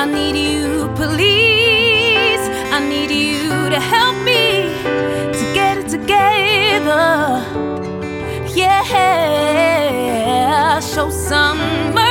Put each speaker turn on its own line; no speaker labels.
I need you, please. I need you to help me to get it together. Yeah, show some